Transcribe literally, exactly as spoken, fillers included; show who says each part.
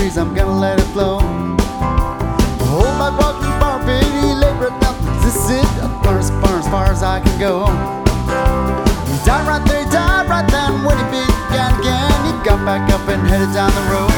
Speaker 1: breeze, I'm gonna let it flow. Hold my walking bar, baby, labor nothing. This is it, far as far as far as I can go. He died right there, he died right then when he began again. He got back up and headed down the road.